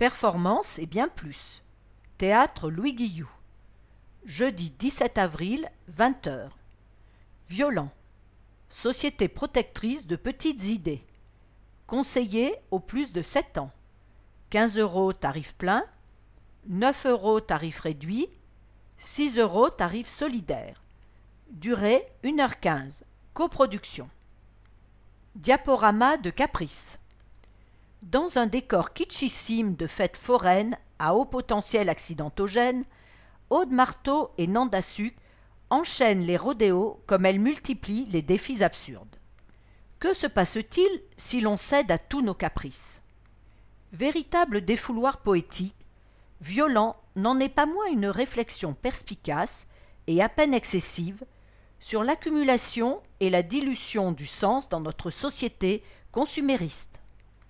Performance et bien plus. Théâtre Louis Guilloux. Jeudi 17 avril, 20 h. Violent. Société protectrice de petites idées. Conseiller au plus de 7 ans. 15 € tarif plein, 9 € tarif réduit, 6 € tarif solidaire. Durée 1h15. Coproduction. Diaporama de Caprice. Dans un décor kitschissime de fête foraine à haut potentiel accidentogène, Aude Marteau et Nanda Suc enchaînent les rodéos comme elles multiplient les défis absurdes. Que se passe-t-il si l'on cède à tous nos caprices? Véritable défouloir poétique, Violent n'en est pas moins une réflexion perspicace et à peine excessive sur l'accumulation et la dilution du sens dans notre société consumériste.